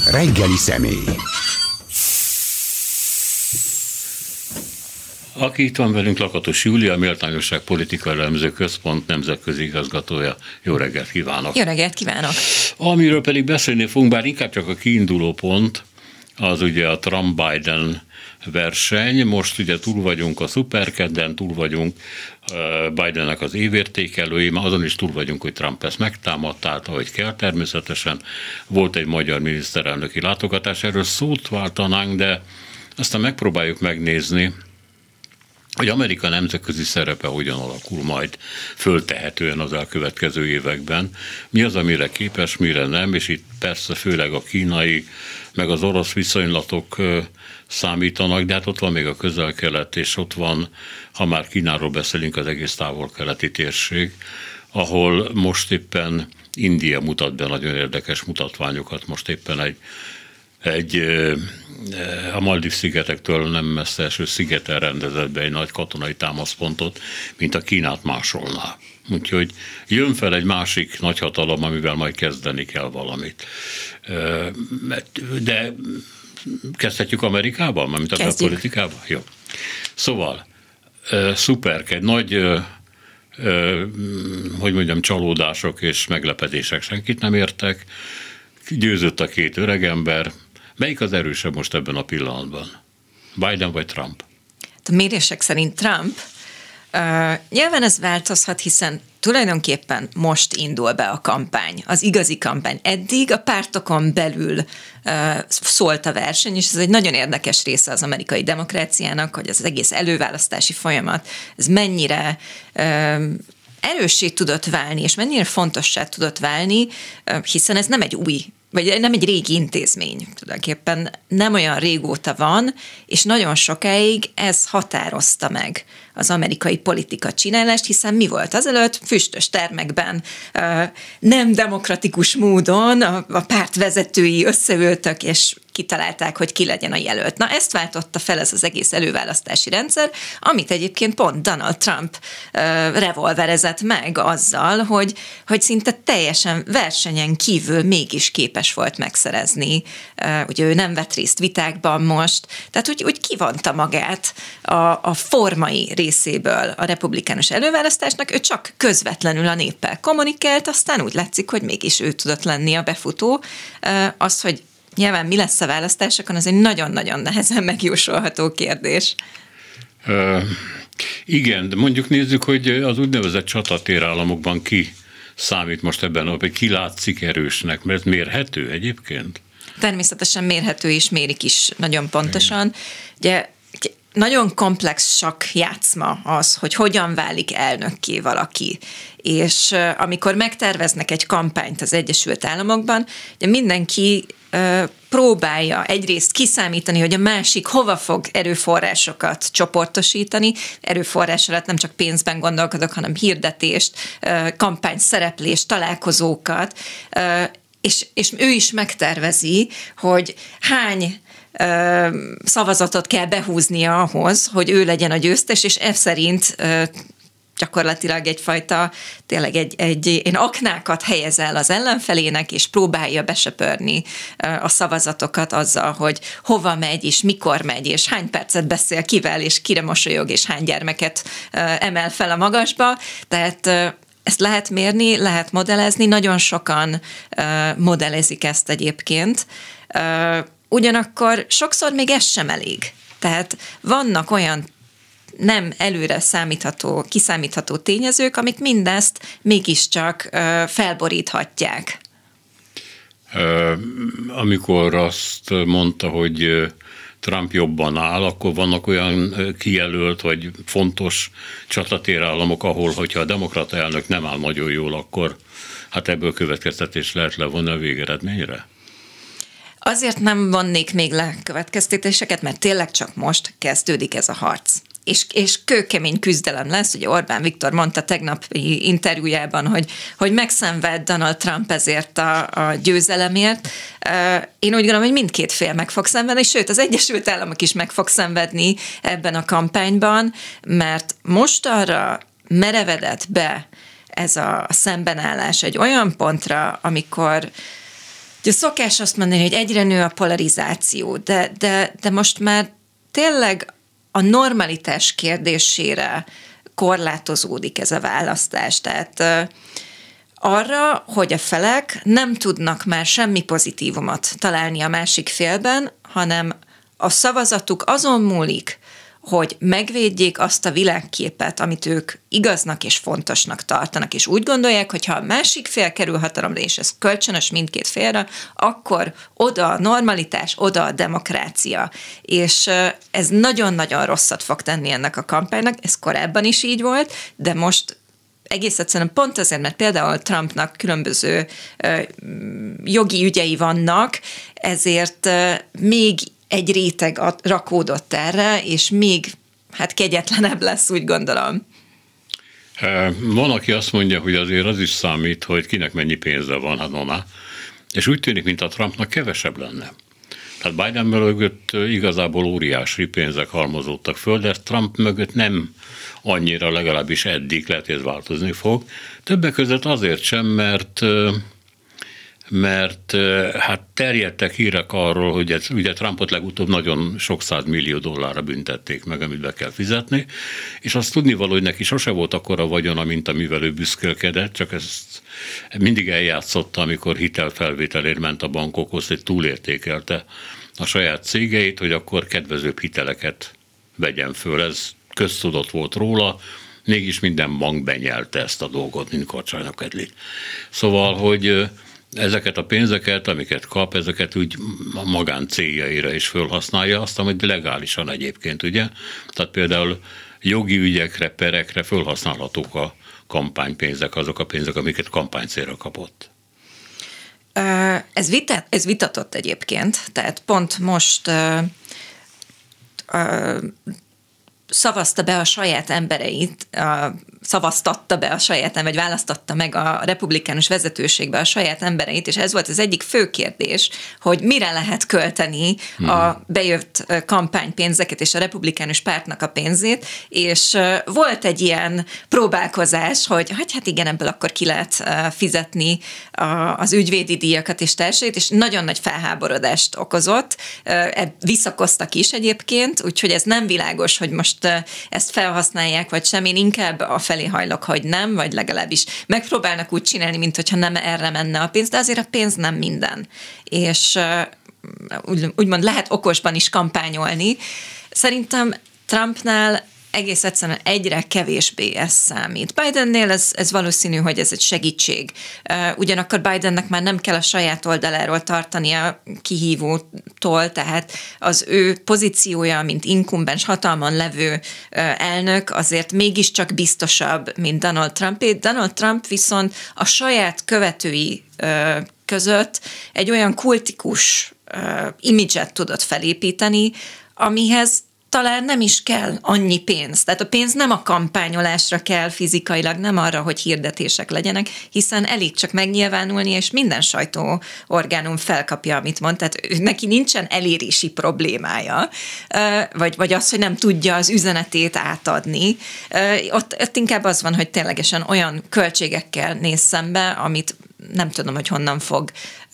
Reggeli személy. Aki itt van velünk, Lakatos Júlia, a Méltányosság Politikai Elemző Központ nemzetközi igazgatója. Jó reggelt kívánok! Jó reggelt kívánok! Amiről pedig beszélni fogunk, bár inkább csak a kiinduló pont, az ugye a Trump-Biden verseny. Most ugye túl vagyunk a szuperkedden, túl vagyunk Bidennek az évértékelői, azon is túl vagyunk, hogy Trump ezt megtámadta, ahogy kell természetesen. Volt egy magyar miniszterelnöki látogatás, erről szót váltanánk, de aztán megpróbáljuk megnézni, hogy Amerika nemzetközi szerepe hogyan alakul majd föltehetően az elkövetkező években. Mi az, amire képes, mire nem, és itt persze főleg a kínai, meg az orosz viszonylatok számítanak, de hát ott van még a Közel-Kelet, és ott van, ha már Kínáról beszélünk, az egész távol-keleti térség, ahol most éppen India mutat be nagyon érdekes mutatványokat, most éppen a Maldív-szigetektől nem messze eső szigeten rendezett be egy nagy katonai támaszpontot, mint a Kínát másolná. Úgyhogy jön fel egy másik nagyhatalom, amivel majd kezdeni kell valamit. De kezdhetjük Amerikában, mint a politikában? Jó. Szóval, szuperked, nagy csalódások és meglepetések senkit nem értek. Győzött a két öregember. Melyik az erősebb most ebben a pillanatban? Biden vagy Trump? A mérések szerint Trump. Nyilván ez változhat, hiszen tulajdonképpen most indul be a kampány, az igazi kampány. Eddig a pártokon belül szólt a verseny, és ez egy nagyon érdekes része az amerikai demokráciának, hogy az egész előválasztási folyamat, ez mennyire erőssé tudott válni, és mennyire fontossá tudott válni, hiszen ez nem egy új, vagy nem egy régi intézmény, tulajdonképpen nem olyan régóta van, és nagyon sokáig ez határozta meg az amerikai politika csinálást, hiszen mi volt azelőtt? Füstös termekben, nem demokratikus módon a párt vezetői összeültek, és kitalálták, hogy ki legyen a jelölt. Na, ezt váltotta fel ez az egész előválasztási rendszer, amit egyébként pont Donald Trump revolverezett meg azzal, hogy szinte teljesen versenyen kívül mégis képes volt megszerezni. Ugye ő nem vett részt vitákban most, tehát úgy kivonta magát a formai részéből a republikánus előválasztásnak, ő csak közvetlenül a néppel kommunikált, aztán úgy látszik, hogy mégis ő tudott lenni a befutó. Az, hogy nyilván mi lesz a választásokon, az egy nagyon-nagyon nehezen megjósolható kérdés. Igen, de mondjuk nézzük, hogy az úgynevezett csatatér-államokban ki számít most ebben, hogy ki látszik erősnek, mert mérhető egyébként? Természetesen mérhető és mérik is nagyon pontosan. Ugye nagyon komplex játszma az, hogy hogyan válik elnökké valaki. És amikor megterveznek egy kampányt az Egyesült Államokban, ugye mindenki próbálja egyrészt kiszámítani, hogy a másik hova fog erőforrásokat csoportosítani. Erőforrás alatt nem csak pénzben gondolkodok, hanem hirdetést, kampányszereplést, találkozókat, és ő is megtervezi, hogy hány szavazatot kell behúznia ahhoz, hogy ő legyen a győztes, és ez szerint gyakorlatilag egyfajta, tényleg egy aknákat helyez el az ellenfelének, és próbálja besöpörni a szavazatokat azzal, hogy hova megy, és mikor megy, és hány percet beszél kivel, és kire mosolyog, és hány gyermeket emel fel a magasba. Tehát ezt lehet mérni, lehet modellezni, nagyon sokan modellezik ezt egyébként. Ugyanakkor sokszor még ez sem elég. Tehát vannak olyan nem előre kiszámítható tényezők, amik mindezt mégiscsak felboríthatják. Amikor azt mondta, hogy Trump jobban áll, akkor vannak olyan kijelölt vagy fontos csatatérállamok, ahol, hogyha a demokrata elnök nem áll nagyon jól, akkor hát ebből következtetés lehet levonni a végeredményre? Azért nem vonnék még le következtetéseket, mert tényleg csak most kezdődik ez a harc. És kőkemény küzdelem lesz, ugye Orbán Viktor mondta tegnapi interjújában, hogy megszenved Donald Trump ezért a győzelemért. Én úgy gondolom, hogy mindkét fél meg fog szenvedni, sőt az Egyesült Államok is meg fog szenvedni ebben a kampányban, mert most arra merevedett be ez a szembenállás egy olyan pontra, amikor Ugye szokás azt mondani, hogy egyre nő a polarizáció, de most már tényleg a normalitás kérdésére korlátozódik ez a választás. Tehát arra, hogy a felek nem tudnak már semmi pozitívumot találni a másik félben, hanem a szavazatuk azon múlik, hogy megvédjék azt a világképet, amit ők igaznak és fontosnak tartanak, és úgy gondolják, hogy ha a másik fél kerül hatalomra, és ez kölcsönös mindkét félre, akkor oda a normalitás, oda a demokrácia. És ez nagyon-nagyon rosszat fog tenni ennek a kampánynak, ez korábban is így volt, de most egész egyszerűen pont azért, mert például Trumpnak különböző jogi ügyei vannak, ezért még egy réteg rakódott erre, és még kegyetlenebb lesz, úgy gondolom. Van, aki azt mondja, hogy azért az is számít, hogy kinek mennyi pénze van, és úgy tűnik, mint a Trumpnak kevesebb lenne. Tehát Biden mögött igazából óriási pénzek halmozódtak föl, de Trump mögött nem annyira, legalábbis eddig, lehet, hogy ez változni fog. Többek között azért sem, mert hát terjedtek hírek arról, hogy ugye Trumpot legutóbb nagyon sok $100 millió büntették meg, amit be kell fizetni, és azt tudnivaló, hogy neki sose volt akkora vagyona, mint amivel ő büszkélkedett, csak ezt mindig eljátszotta, amikor hitelfelvételért ment a bankokhoz, hogy túlértékelte a saját cégeit, hogy akkor kedvezőbb hiteleket vegyen föl. Ez köztudott volt róla, mégis minden bank benyelte ezt a dolgot, mint Kacsánynak eddig. Szóval, hogy ezeket a pénzeket, amiket kap, ezeket úgy magán céljaira is fölhasználja, aztán, hogy legálisan egyébként, ugye? Tehát például jogi ügyekre, perekre fölhasználhatók a kampánypénzek, azok a pénzek, amiket kampánycélra kapott. Ez vitatott egyébként, tehát pont most szavazta be a saját embereit, szavaztatta be a saját, vagy választotta meg a republikánus vezetőségbe a saját embereit, és ez volt az egyik fő kérdés, hogy mire lehet költeni a bejött kampánypénzeket és a republikánus pártnak a pénzét, és volt egy ilyen próbálkozás, hogy hát igen, ebből akkor ki lehet fizetni az ügyvédi díjakat és társait, és nagyon nagy felháborodást okozott. Visszakoztak is egyébként, úgyhogy ez nem világos, hogy most ezt felhasználják, vagy sem. Én inkább afelé hajlok, hogy nem, vagy legalábbis megpróbálnak úgy csinálni, mintha nem erre menne a pénz, de azért a pénz nem minden. És úgymond lehet okosban is kampányolni. Szerintem Trumpnál egész egyszerűen egyre kevésbé ez számít. Bidennél ez valószínű, hogy ez egy segítség. Ugyanakkor Bidennek már nem kell a saját oldaláról tartani a kihívótól, tehát az ő pozíciója, mint inkumbens hatalmon levő elnök azért mégiscsak biztosabb, mint Donald Trumpé. Donald Trump viszont a saját követői között egy olyan kultikus imidzset tudott felépíteni, amihez talán nem is kell annyi pénz. Tehát a pénz nem a kampányolásra kell fizikailag, nem arra, hogy hirdetések legyenek, hiszen elég csak megnyilvánulni, és minden sajtóorgánum felkapja, amit mond. Tehát neki nincsen elérési problémája, vagy az, hogy nem tudja az üzenetét átadni. Ott inkább az van, hogy ténylegesen olyan költségekkel néz szembe, amit nem tudom, hogy honnan fog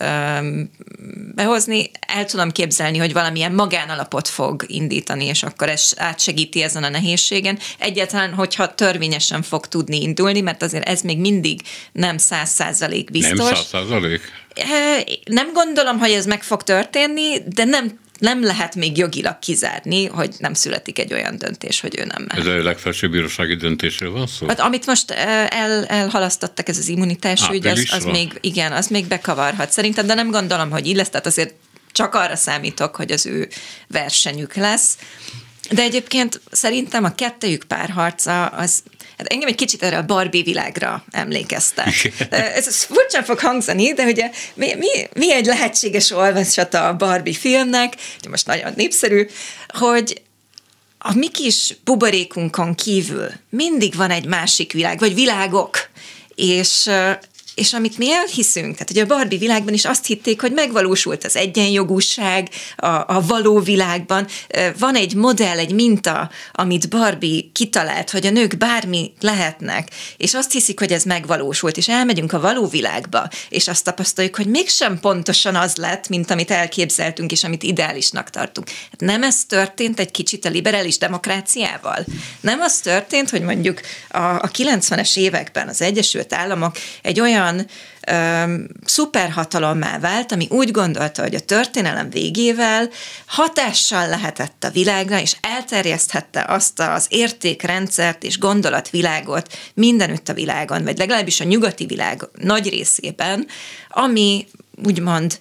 behozni. El tudom képzelni, hogy valamilyen magánalapot fog indítani, és akkor ez átsegíti ezen a nehézségen. Egyáltalán, hogyha törvényesen fog tudni indulni, mert azért ez még mindig nem 100% biztos. Nem 100%? Nem gondolom, hogy ez meg fog történni, de nem lehet még jogilag kizárni, hogy nem születik egy olyan döntés, hogy ő nem mehet. Ez a legfelsőbb bírósági döntésről van szó? Hát, amit most elhalasztottak, ez az immunitás ügy, az még bekavarhat szerintem, de nem gondolom, hogy így lesz, tehát azért csak arra számítok, hogy az ő versenyük lesz. De egyébként szerintem a kettejük párharca az, hát engem egy kicsit erre a Barbie világra emlékeztet. Ez furcsán fog hangzani, de ugye mi egy lehetséges olvasata a Barbie filmnek, most nagyon népszerű, hogy a mi kis buborékunkon kívül mindig van egy másik világ, vagy világok, és és amit mi elhiszünk, tehát hogy a Barbie világban is azt hitték, hogy megvalósult az egyenjogúság a való világban. Van egy modell, egy minta, amit Barbie kitalált, hogy a nők bármi lehetnek, és azt hiszik, hogy ez megvalósult, és elmegyünk a való világba, és azt tapasztaljuk, hogy mégsem pontosan az lett, mint amit elképzeltünk, és amit ideálisnak tartunk. Hát nem ez történt egy kicsit a liberális demokráciával? Nem az történt, hogy mondjuk a 90-es években az Egyesült Államok egy olyan szuperhatalommá vált, ami úgy gondolta, hogy a történelem végével hatással lehetett a világra, és elterjeszthette azt az értékrendszert és gondolatvilágot mindenütt a világon, vagy legalábbis a nyugati világ nagy részében, ami úgymond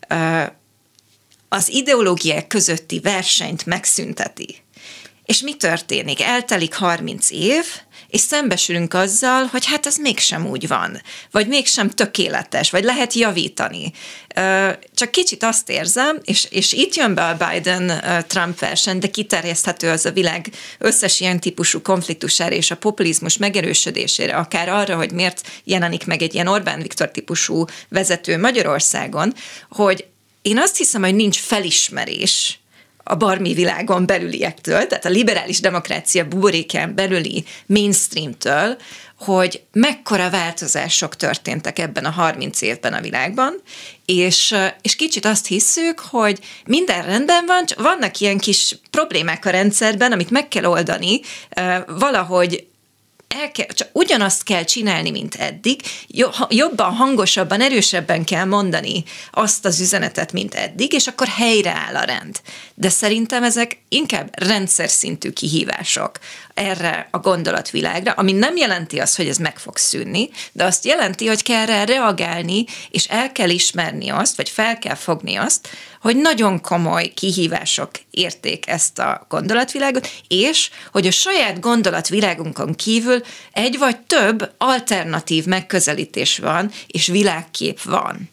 az ideológiák közötti versenyt megszünteti. És mi történik? Eltelik 30 év, és szembesülünk azzal, hogy hát ez mégsem úgy van, vagy mégsem tökéletes, vagy lehet javítani. Csak kicsit azt érzem, és itt jön be a Biden-Trump verseny, de kiterjeszthető az a világ összes ilyen típusú konfliktusára és a populizmus megerősödésére, akár arra, hogy miért jelenik meg egy ilyen Orbán Viktor típusú vezető Magyarországon, hogy én azt hiszem, hogy nincs felismerés a Barbie világon belüliektől, tehát a liberális demokrácia buborékán belüli mainstreamtől, hogy mekkora változások történtek ebben a 30 évben a világban, és kicsit azt hisszük, hogy minden rendben van, vannak ilyen kis problémák a rendszerben, amit meg kell oldani, valahogy csak ugyanazt kell csinálni, mint eddig, jobban, hangosabban, erősebben kell mondani azt az üzenetet, mint eddig, és akkor helyreáll a rend. De szerintem ezek inkább rendszer szintű kihívások erre a gondolatvilágra, ami nem jelenti azt, hogy ez meg fog szűnni, de azt jelenti, hogy kell rá reagálni, és el kell ismerni azt, vagy fel kell fogni azt, hogy nagyon komoly kihívások érték ezt a gondolatvilágot, és hogy a saját gondolatvilágunkon kívül egy vagy több alternatív megközelítés van, és világkép van.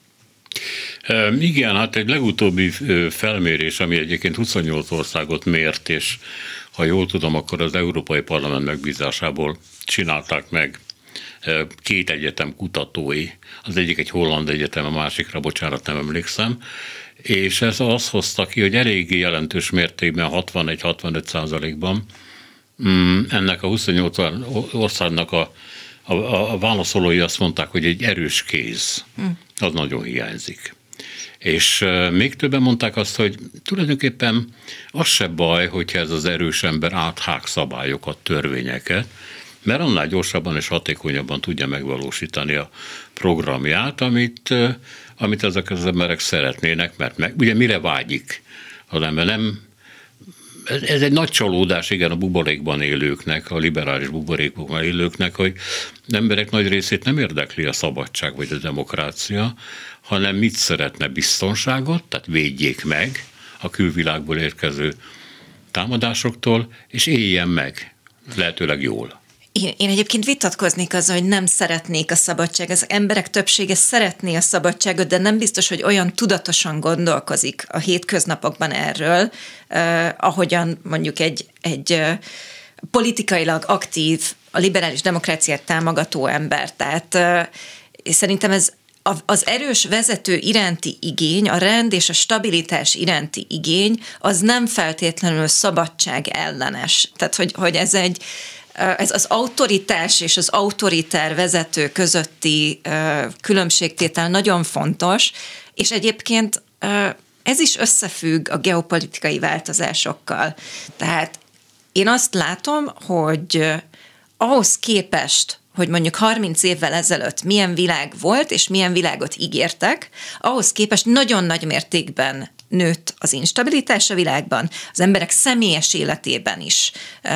Igen, hát egy legutóbbi felmérés, ami egyébként 28 országot mért, és ha jól tudom, akkor az Európai Parlament megbízásából csinálták meg két egyetem kutatói, az egyik egy holland egyetem, a másikra, bocsánat, nem emlékszem, és ez azt hozta ki, hogy eléggé jelentős mértékben, 61-65%-ban ennek a 28 országnak a válaszolói azt mondták, hogy egy erős kéz, az nagyon hiányzik. És még többen mondták azt, hogy tulajdonképpen az se baj, hogyha ez az erős ember áthág szabályokat, törvényeket, mert annál gyorsabban és hatékonyabban tudja megvalósítani a programját, amit ezek az emberek szeretnének, mert ugye mire vágyik az ember? Nem, ez egy nagy csalódás, igen, a buborékban élőknek, a liberális buborékban élőknek, hogy az emberek nagy részét nem érdekli a szabadság vagy a demokrácia, hanem mit szeretne? Biztonságot, tehát védjék meg a külvilágból érkező támadásoktól, és éljen meg, lehetőleg jól. Én egyébként vitatkoznék azzal, hogy nem szeretnék a szabadság. Az emberek többsége szeretné a szabadságot, de nem biztos, hogy olyan tudatosan gondolkozik a hétköznapokban erről, ahogyan mondjuk egy politikailag aktív, a liberális demokráciát támogató ember. Tehát szerintem ez az erős vezető iránti igény, a rend és a stabilitás iránti igény, az nem feltétlenül szabadság ellenes. Tehát, hogy ez az autoritás és az autoritár vezető közötti különbségtétel nagyon fontos, és egyébként ez is összefügg a geopolitikai változásokkal. Tehát én azt látom, hogy ahhoz képest, hogy mondjuk 30 évvel ezelőtt milyen világ volt, és milyen világot ígértek, ahhoz képest nagyon nagy mértékben nőtt az instabilitás a világban, az emberek személyes életében is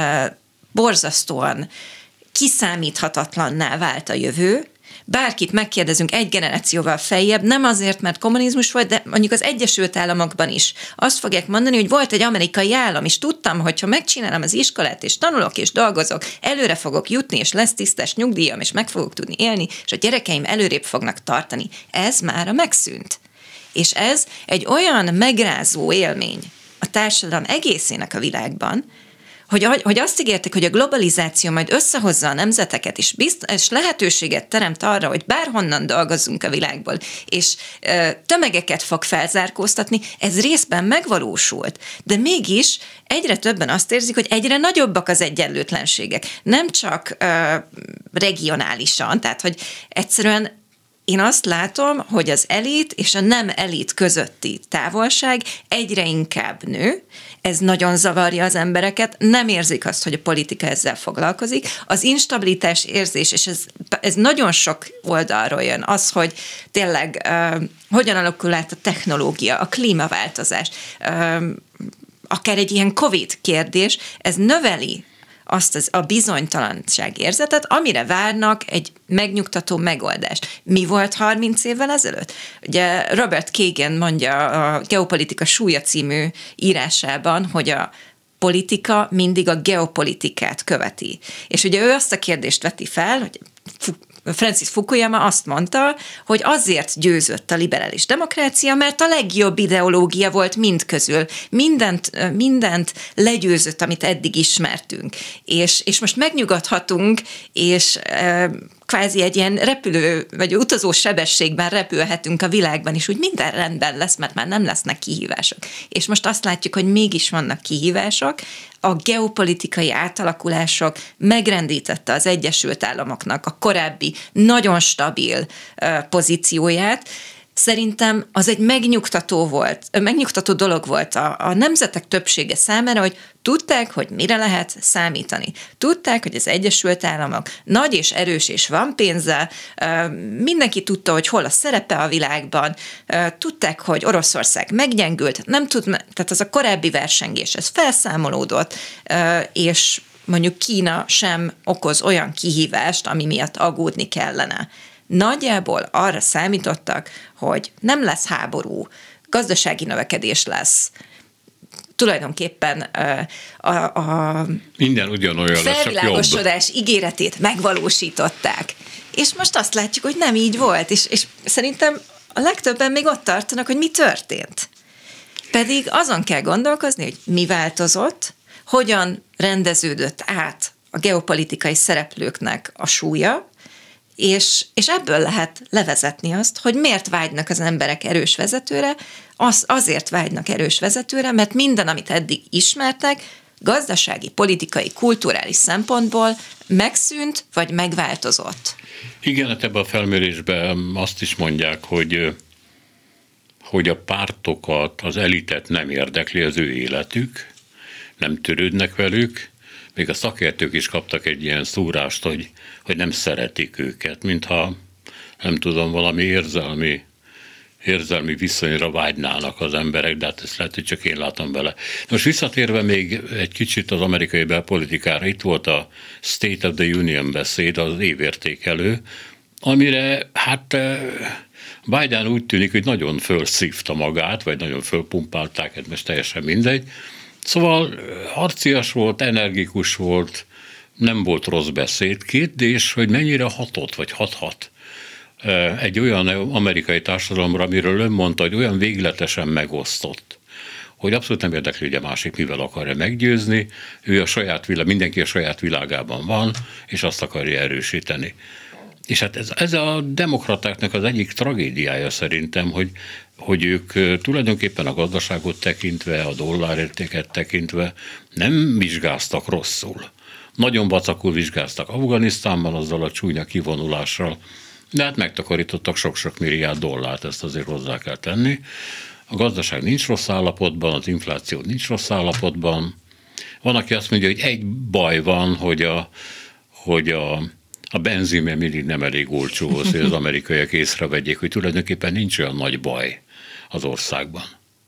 borzasztóan kiszámíthatatlanná vált a jövő. Bárkit megkérdezünk egy generációval feljebb, nem azért, mert kommunizmus volt, de mondjuk az Egyesült Államokban is azt fogják mondani, hogy volt egy amerikai állam, és tudtam, hogy ha megcsinálom az iskolát, és tanulok, és dolgozok, előre fogok jutni, és lesz tisztes nyugdíjam, és meg fogok tudni élni, és a gyerekeim előrébb fognak tartani. Ez mára megszűnt. És ez egy olyan megrázó élmény a társadalom egészének a világban, hogy azt ígérték, hogy a globalizáció majd összehozza a nemzeteket, és lehetőséget teremt arra, hogy bárhonnan dolgozzunk a világból, és tömegeket fog felzárkóztatni, ez részben megvalósult. De mégis egyre többen azt érzik, hogy egyre nagyobbak az egyenlőtlenségek. Nem csak regionálisan, tehát hogy egyszerűen én azt látom, hogy az elit és a nem elit közötti távolság egyre inkább nő, ez nagyon zavarja az embereket, nem érzik azt, hogy a politika ezzel foglalkozik. Az instabilitás érzés, és ez nagyon sok oldalról jön, az, hogy tényleg hogyan alakul át a technológia, a klímaváltozás, akár egy ilyen COVID kérdés, ez növeli azt a bizonytalanság érzetet, amire várnak egy megnyugtató megoldást. Mi volt 30 évvel ezelőtt? Ugye Robert Kagan mondja a Geopolitika súlya című írásában, hogy a politika mindig a geopolitikát követi. És ugye ő azt a kérdést veti fel, hogy Francis Fukuyama azt mondta, hogy azért győzött a liberális demokrácia, mert a legjobb ideológia volt mindközül. Mindent legyőzött, amit eddig ismertünk. És most megnyugodhatunk, és kvázi egy ilyen repülő, vagy utazó sebességben repülhetünk a világban, és úgy minden rendben lesz, mert már nem lesznek kihívások. És most azt látjuk, hogy mégis vannak kihívások. A geopolitikai átalakulások megrendítette az Egyesült Államoknak a korábbi nagyon stabil pozícióját. Szerintem az egy megnyugtató dolog volt a nemzetek többsége számára, hogy tudták, hogy mire lehet számítani. Tudták, hogy az Egyesült Államok nagy és erős és van pénze, mindenki tudta, hogy hol a szerepe a világban, tudták, hogy Oroszország meggyengült, tehát az a korábbi versengés, ez felszámolódott, és mondjuk Kína sem okoz olyan kihívást, ami miatt aggódni kellene. Nagyjából arra számítottak, hogy nem lesz háború, gazdasági növekedés lesz. Tulajdonképpen a minden ugyanolyan lesz, csak felvilágosodás ígéretét megvalósították. És most azt látjuk, hogy nem így volt, és szerintem a legtöbben még ott tartanak, hogy mi történt. Pedig azon kell gondolkozni, hogy mi változott, hogyan rendeződött át a geopolitikai szereplőknek a súlya, és ebből lehet levezetni azt, hogy miért vágynak az emberek erős vezetőre, azért vágynak erős vezetőre, mert minden, amit eddig ismertek, gazdasági, politikai, kulturális szempontból megszűnt, vagy megváltozott. Igen, hát ebben a felmérésben azt is mondják, hogy a pártokat, az elitet nem érdekli az ő életük, nem törődnek velük, még a szakértők is kaptak egy ilyen szúrást, hogy nem szeretik őket, mintha, nem tudom, valami érzelmi viszonyra vágynának az emberek, de hát ezt lehet, hogy csak én látom bele. Most visszatérve még egy kicsit az amerikai belpolitikára, itt volt a State of the Union beszéd, az évértékelő, amire hát Biden úgy tűnik, hogy nagyon fölszívta magát, vagy nagyon fölpumpálták, ez most teljesen mindegy. Szóval harcias volt, energikus volt, nem volt rossz beszéd. Kérdés, hogy mennyire hatott, vagy hathat egy olyan amerikai társadalomra, amiről ön mondta, hogy olyan végletesen megosztott, hogy abszolút nem érdekli, hogy a másik mivel akarja meggyőzni, ő a saját mindenki a saját világában van, és azt akarja erősíteni. És hát ez a demokratáknak az egyik tragédiája szerintem, hogy ők tulajdonképpen a gazdaságot tekintve, a dollárértéket tekintve nem vizsgáztak rosszul. Nagyon vacakul vizsgáztak Afganisztánban azzal a csúnya kivonulással, de hát megtakarítottak sok-sok milliárd dollárt, ezt azért hozzá kell tenni. A gazdaság nincs rossz állapotban, az infláció nincs rossz állapotban. Van, aki azt mondja, hogy egy baj van, hogy a benzin mindig nem elég olcsó, hogy az amerikaiak észrevegyék, hogy tulajdonképpen nincs olyan nagy baj az országban.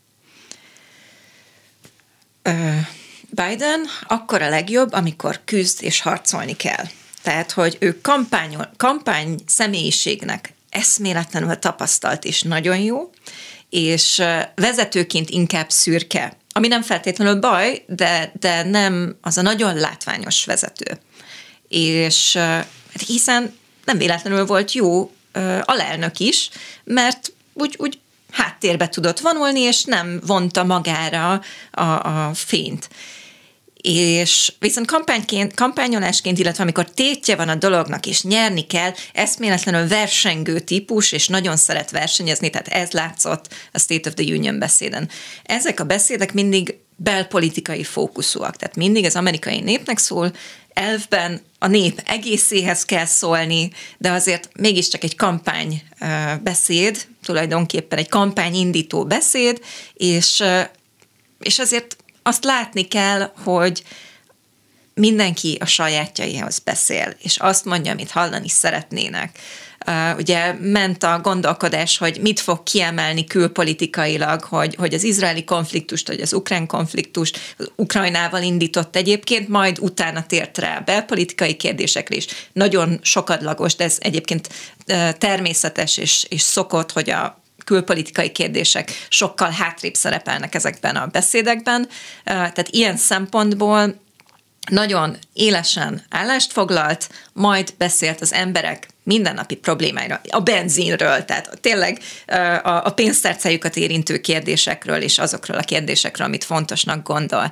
Biden akkor a legjobb, amikor küzd és harcolni kell. Tehát, hogy ő kampány személyiségnek eszméletlenül tapasztalt és nagyon jó, és vezetőként inkább szürke, ami nem feltétlenül baj, de nem az a nagyon látványos vezető. És hiszen nem véletlenül volt jó alelnök is, mert úgy háttérbe tudott vonulni, és nem vonta magára a fényt. És viszont kampányolásként, illetve amikor tétje van a dolognak, és nyerni kell, eszméletlenül versengő típus, és nagyon szeret versenyezni, tehát ez látszott a State of the Union beszéden. Ezek a beszédek mindig belpolitikai fókuszúak, tehát mindig az amerikai népnek szól, elvben a nép egészéhez kell szólni, de azért mégiscsak egy kampány beszéd, tulajdonképpen egy kampányindító beszéd, és azért azt látni kell, hogy mindenki a sajátjaihoz beszél, és azt mondja, amit hallani szeretnének. Ugye ment a gondolkodás, hogy mit fog kiemelni külpolitikailag, hogy az izraeli konfliktust, vagy az ukrán konfliktust Ukrajnával indított egyébként, majd utána tért rá belpolitikai kérdésekre is. Nagyon sokadlagos, de ez egyébként természetes és szokott, hogy a külpolitikai kérdések sokkal hátrébb szerepelnek ezekben a beszédekben. Tehát ilyen szempontból nagyon élesen állást foglalt, majd beszélt az emberek mindennapi problémáira, a benzinről, tehát tényleg a pénztárcájukat érintő kérdésekről és azokról a kérdésekről, amit fontosnak gondol.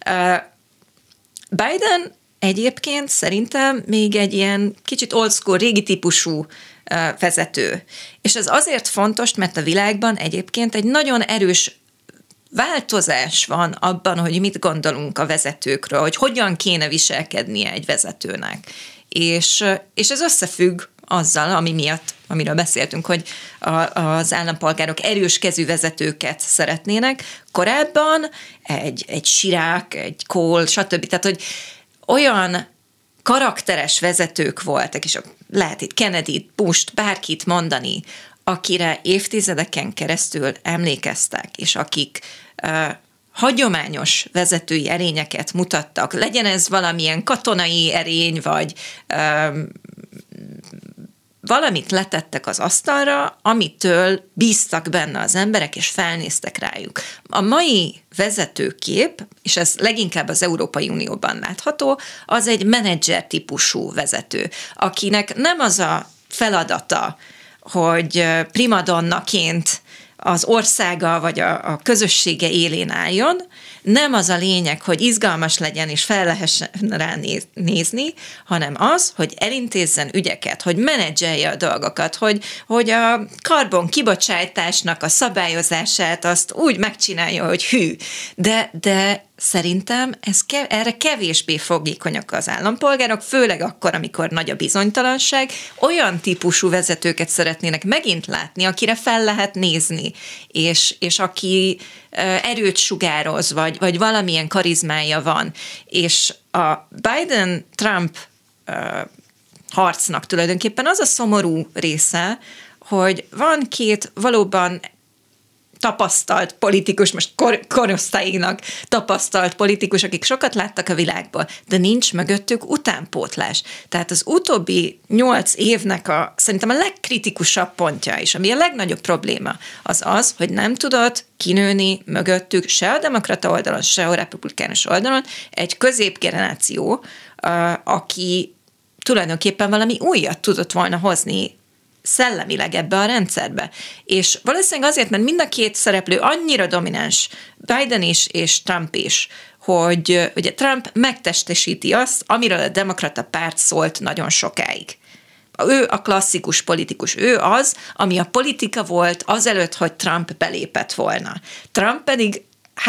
Biden egyébként szerintem még egy ilyen kicsit old school, régi típusú vezető. És ez azért fontos, mert a világban egyébként egy nagyon erős változás van abban, hogy mit gondolunk a vezetőkről, hogy hogyan kéne viselkednie egy vezetőnek. És ez összefügg azzal, amiről beszéltünk, hogy az állampolgárok erős kezű vezetőket szeretnének. Korábban egy Chirac, egy Kohl, stb. Tehát, hogy olyan karakteres vezetők voltak, és lehet itt Kennedy-t, Bush-t, bárkit mondani, akire évtizedeken keresztül emlékeztek, és akik hagyományos vezetői erényeket mutattak, legyen ez valamilyen katonai erény, vagy valamit letettek az asztalra, amitől bíztak benne az emberek, és felnéztek rájuk. A mai vezetőkép, és ez leginkább az Európai Unióban látható, az egy menedzser típusú vezető, akinek nem az a feladata, hogy primadonnaként az országa vagy a közössége élén álljon, nem az a lényeg, hogy izgalmas legyen és fel lehessen rá nézni, hanem az, hogy elintézzen ügyeket, hogy menedzselje a dolgokat, hogy a karbon kibocsátásnak a szabályozását azt úgy megcsinálja, hogy hű. De szerintem erre kevésbé fogékonyak az állampolgárok, főleg akkor, amikor nagy a bizonytalanság, olyan típusú vezetőket szeretnének megint látni, akire fel lehet nézni, és aki erőt sugároz, vagy valamilyen karizmája van. És a Biden-Trump harcnak tulajdonképpen az a szomorú része, hogy van két valóban tapasztalt politikus, most korosztálynak tapasztalt politikus, akik sokat láttak a világból, de nincs mögöttük utánpótlás. Tehát az utóbbi 8 évnek szerintem a legkritikusabb pontja is, ami a legnagyobb probléma, az, hogy nem tudott kinőni mögöttük se a demokrata oldalon, se a republikánus oldalon egy középgeneráció, aki tulajdonképpen valami újat tudott volna hozni szellemileg ebbe a rendszerbe. És valószínűleg azért, mert mind a két szereplő annyira domináns, Biden is és Trump is, hogy ugye Trump megtestesíti azt, amiről a demokrata párt szólt nagyon sokáig. Ő a klasszikus politikus, ő az, ami a politika volt azelőtt, hogy Trump belépett volna. Trump pedig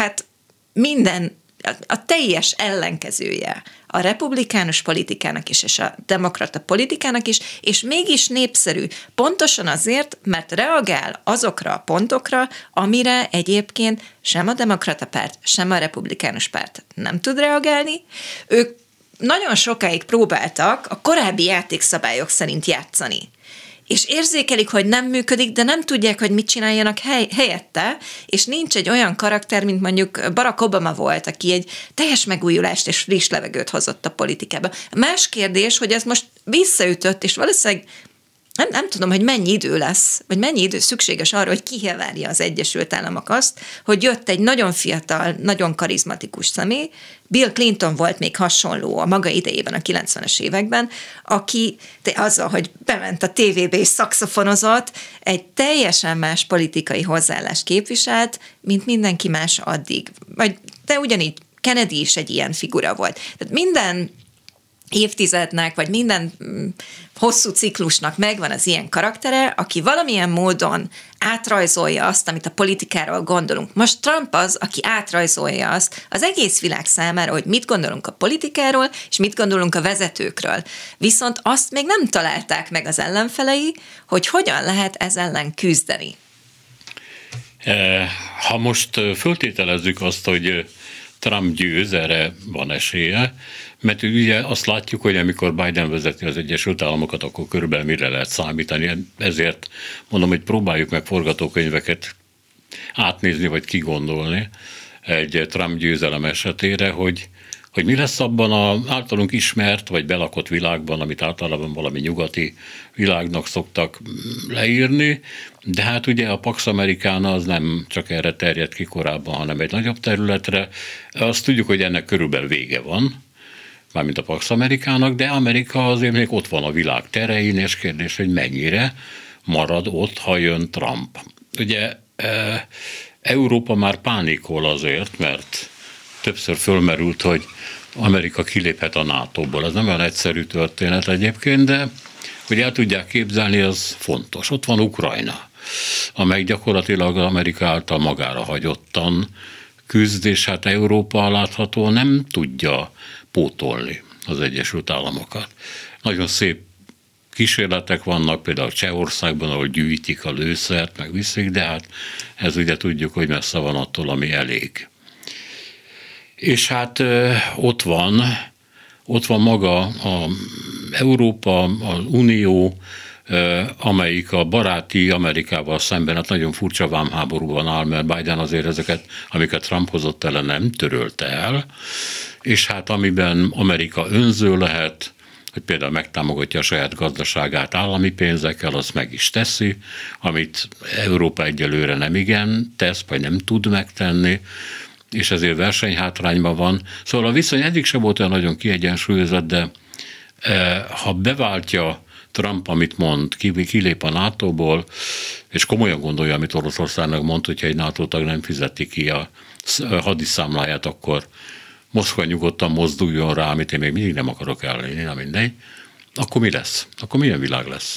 a teljes ellenkezője a republikánus politikának is, és a demokrata politikának is, és mégis népszerű. Pontosan azért, mert reagál azokra a pontokra, amire egyébként sem a demokrata párt, sem a republikánus párt nem tud reagálni. Ők nagyon sokáig próbáltak a korábbi játékszabályok szerint játszani. És érzékelik, hogy nem működik, de nem tudják, hogy mit csináljanak helyette, és nincs egy olyan karakter, mint mondjuk Barack Obama volt, aki egy teljes megújulást és friss levegőt hozott a politikába. Más kérdés, hogy ez most visszaütött, és valószínűleg nem tudom, hogy mennyi idő lesz, vagy mennyi idő szükséges arra, hogy kihevárja az Egyesült Államok azt, hogy jött egy nagyon fiatal, nagyon karizmatikus személy, Bill Clinton volt még hasonló a maga idejében, a 90-es években, aki azzal, hogy bement a tévébe és szaxofonozott, egy teljesen más politikai hozzáállást képviselt, mint mindenki más addig. Vagy te ugyanígy Kennedy is egy ilyen figura volt. Tehát minden évtizednek, vagy minden hosszú ciklusnak megvan az ilyen karaktere, aki valamilyen módon átrajzolja azt, amit a politikáról gondolunk. Most Trump az, aki átrajzolja azt az egész világ számára, hogy mit gondolunk a politikáról, és mit gondolunk a vezetőkről. Viszont azt még nem találták meg az ellenfelei, hogy hogyan lehet ez ellen küzdeni. Ha most föltételezzük azt, hogy Trump győz, erre van esélye, mert ugye azt látjuk, hogy amikor Biden vezeti az Egyesült Államokat, akkor körülbelül mire lehet számítani. Ezért mondom, hogy próbáljuk meg forgatókönyveket átnézni, vagy kigondolni egy Trump győzelem esetére, hogy mi lesz abban az általunk ismert, vagy belakott világban, amit általában valami nyugati világnak szoktak leírni, de hát ugye a Pax Americana az nem csak erre terjed ki korábban, hanem egy nagyobb területre. Azt tudjuk, hogy ennek körülbelül vége van, mármint a Pax Amerikának, de Amerika azért még ott van a világ terein, és kérdés, hogy mennyire marad ott, ha jön Trump. Ugye Európa már pánikol azért, mert többször fölmerült, hogy Amerika kiléphet a NATO-ból. Ez nem olyan egyszerű történet egyébként, de hogy el tudják képzelni, az fontos. Ott van Ukrajna, amely gyakorlatilag Amerika által magára hagyottan küzd, és hát Európa láthatóan nem tudja pótolni az Egyesült Államokat. Nagyon szép kísérletek vannak, például Csehországban, ahol gyűjtik a lőszert, meg viszik, de hát ez ugye tudjuk, hogy messze van attól, ami elég. És hát ott van maga a Európa, az Unió, amelyik a baráti Amerikával szemben hát nagyon furcsa vámháborúban áll, mert Biden azért ezeket, amiket Trump hozott el, nem törölte el, és hát amiben Amerika önző lehet, hogy például megtámogatja a saját gazdaságát állami pénzekkel, azt meg is teszi, amit Európa egyelőre nem igen tesz, vagy nem tud megtenni, és ezért versenyhátrányban van. Szóval a viszony eddig sem volt olyan nagyon kiegyensúlyozott, de ha beváltja Trump, amit mond, kilép a NATO-ból, és komolyan gondolja, amit Oroszországnak mond, hogyha egy NATO tag nem fizeti ki a hadiszámláját, akkor Moszkva nyugodtan mozduljon rá, amit én még mindig nem akarok ellenni, nem mindegy. Akkor mi lesz? Akkor milyen világ lesz?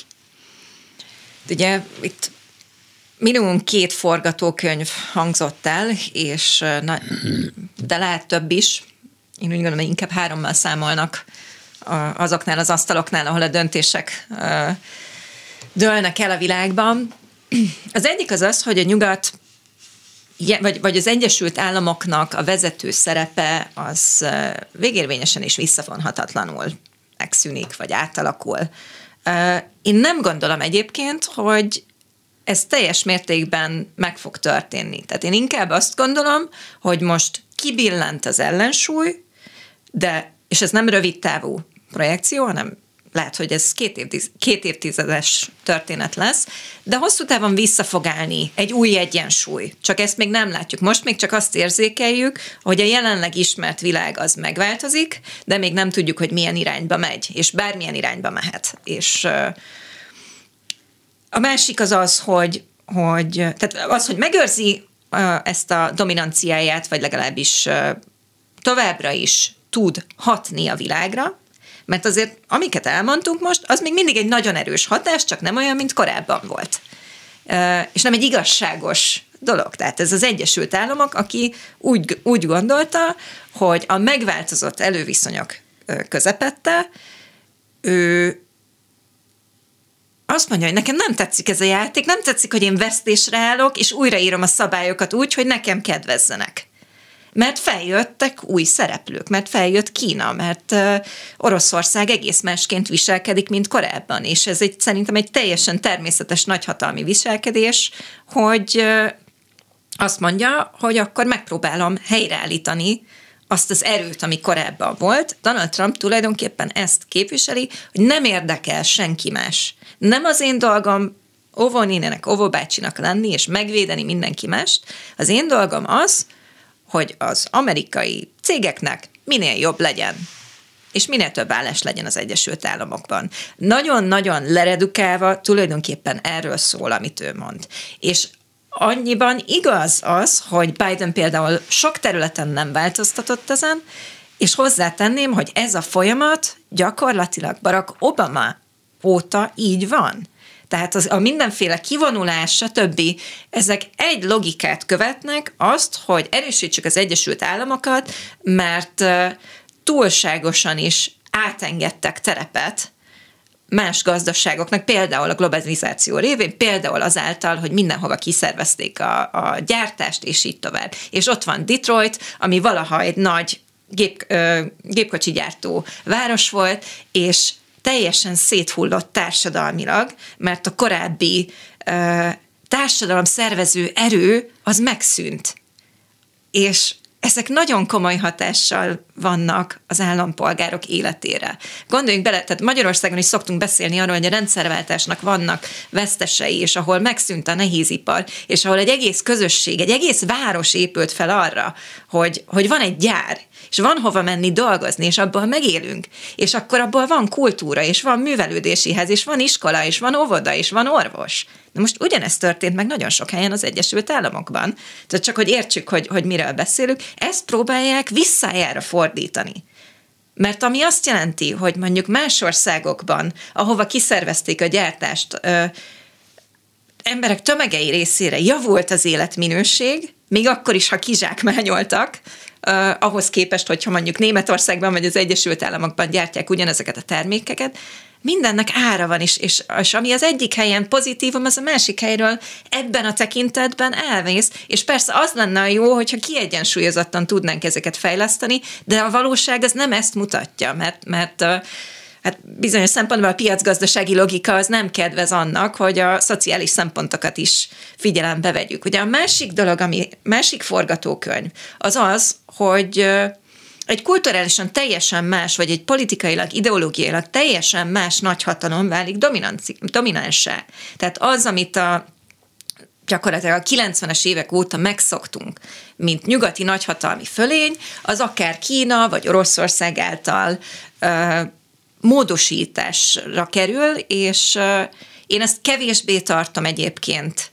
Ugye itt minimum 2 forgatókönyv hangzott el, és de lehet több is. Én úgy gondolom, hogy inkább 3-mal számolnak azoknál az asztaloknál, ahol a döntések dőlnek el a világban. Az egyik az, hogy a nyugat, vagy az Egyesült Államoknak a vezető szerepe az végérvényesen és visszavonhatatlanul megszűnik, vagy átalakul. Én nem gondolom egyébként, hogy ez teljes mértékben meg fog történni. Tehát én inkább azt gondolom, hogy most kibillent az ellensúly, és ez nem rövid távú projekció, hanem lehet, hogy ez 2 évtizedes történet lesz, de hosszú távon vissza fog állni egy új egyensúly. Csak ezt még nem látjuk. Most még csak azt érzékeljük, hogy a jelenleg ismert világ az megváltozik, de még nem tudjuk, hogy milyen irányba megy, és bármilyen irányba mehet. És a másik az, hogy megőrzi ezt a dominanciáját, vagy legalábbis továbbra is tud hatni a világra, mert azért, amiket elmondtunk most, az még mindig egy nagyon erős hatás, csak nem olyan, mint korábban volt. És nem egy igazságos dolog. Tehát ez az Egyesült Államok, aki úgy gondolta, hogy a megváltozott előviszonyok közepette, ő azt mondja, hogy nekem nem tetszik ez a játék, nem tetszik, hogy én vesztésre állok, és újraírom a szabályokat úgy, hogy nekem kedvezzenek. Mert feljöttek új szereplők, mert feljött Kína, mert Oroszország egész másként viselkedik, mint korábban, és ez szerintem egy teljesen természetes nagyhatalmi viselkedés, hogy azt mondja, hogy akkor megpróbálom helyreállítani azt az erőt, ami korábban volt. Donald Trump tulajdonképpen ezt képviseli, hogy nem érdekel senki más. Nem az én dolgom óvónénének, óvóbácsinak lenni, és megvédeni mindenki mást. Az én dolgom az, hogy az amerikai cégeknek minél jobb legyen, és minél több állás legyen az Egyesült Államokban. Nagyon-nagyon leredukálva tulajdonképpen erről szól, amit ő mond. És annyiban igaz az, hogy Biden például sok területen nem változtatott ezen, és hozzátenném, hogy ez a folyamat gyakorlatilag Barack Obama óta így van. Tehát a mindenféle kivonulás, stb. Ezek egy logikát követnek, azt, hogy erősítsük az Egyesült Államokat, mert túlságosan is átengedtek terepet más gazdaságoknak, például a globalizáció révén, például azáltal, hogy mindenhova kiszervezték a gyártást, és így tovább. És ott van Detroit, ami valaha egy nagy gépkocsi gyártó város volt, és teljesen széthullott társadalmilag, mert a korábbi társadalom szervező erő az megszűnt. És ezek nagyon komoly hatással vannak az állampolgárok életére. Gondoljunk bele, tehát Magyarországon is szoktunk beszélni arról, hogy a rendszerváltásnak vannak vesztesei, és ahol megszűnt a nehézipar, és ahol egy egész közösség, egy egész város épült fel arra, hogy van egy gyár, és van hova menni dolgozni, és abból megélünk, és akkor abból van kultúra, és van művelődésihez, és van iskola, és van óvoda, és van orvos. Na most ugyanezt történt meg nagyon sok helyen az Egyesült Államokban. Tehát csak, hogy értsük, hogy miről beszélünk, ezt próbálják visszájára fordítani. Mert ami azt jelenti, hogy mondjuk más országokban, ahova kiszervezték a gyártást, emberek tömegei részére javult az életminőség, még akkor is, ha kizsákmányoltak, ahhoz képest, hogyha mondjuk Németországban vagy az Egyesült Államokban gyártják ugyanezeket a termékeket, mindennek ára van is, és ami az egyik helyen pozitívum, az a másik helyről ebben a tekintetben elvész, és persze az lenne a jó, hogyha kiegyensúlyozottan tudnánk ezeket fejleszteni, de a valóság az nem ezt mutatja, mert hát bizonyos szempontból a piacgazdasági logika az nem kedvez annak, hogy a szociális szempontokat is figyelembe vegyük. Ugye a másik dolog, másik forgatókönyv, az, hogy egy kulturálisan teljesen más, vagy egy politikailag, ideológiailag teljesen más nagyhatalom válik dominánssá. Tehát az, amit gyakorlatilag a 90-es évek óta megszoktunk, mint nyugati nagyhatalmi fölény, az akár Kína vagy Oroszország által módosításra kerül, és én ezt kevésbé tartom egyébként